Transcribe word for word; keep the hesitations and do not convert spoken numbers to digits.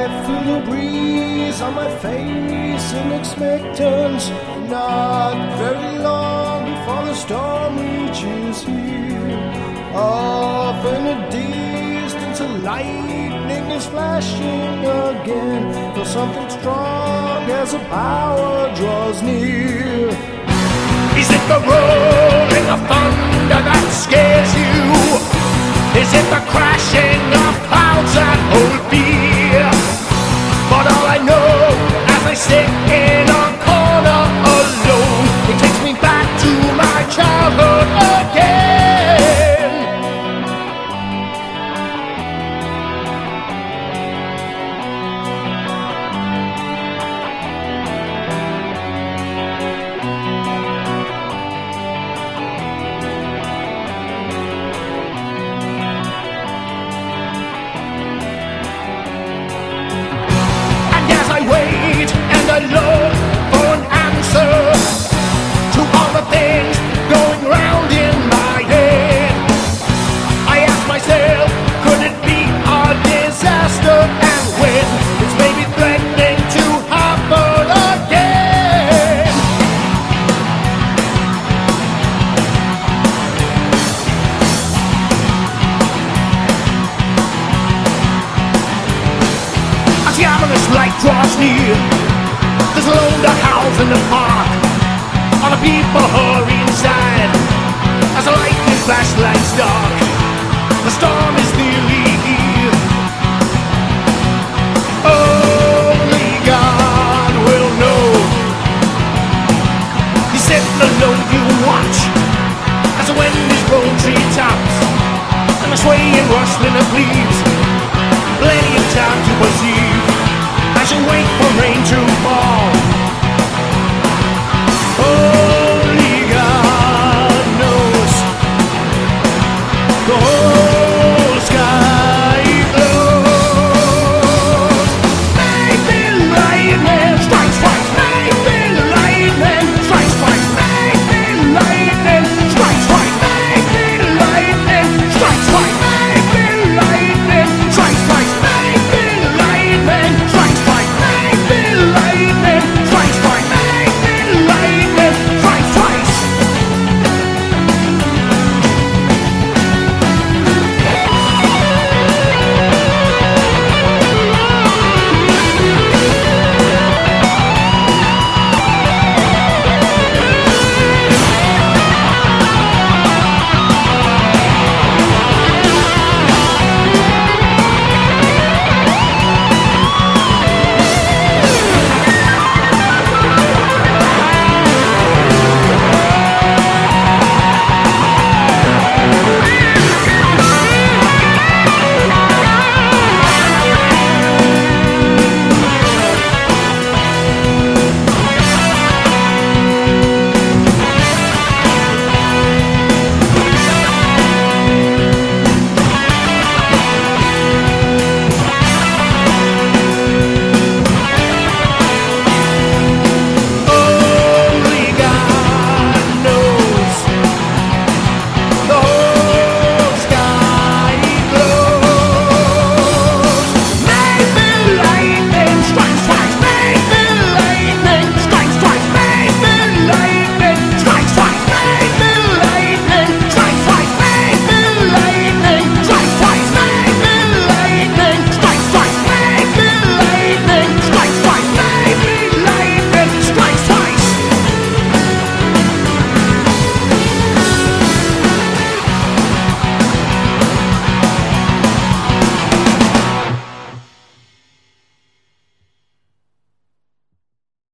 feel the breeze on my face in expectance. Not very long before the storm reaches here. Off in the distance, a lightning is flashing again. Feel something strong as the power draws near. Is it the rolling of thunder that scares you? Is it the crashing of clouds that hold fear? But all I know as I sit in a corner alone, it takes me back to my childhood again. And I look for an answer to all the things going round in my head. I ask myself, could it be a disaster? And when it's maybe threatening to happen again. As the ominous light draws near, there's a loner house in the park. All the people hurry inside as the lightning flashlights dark. The storm is near.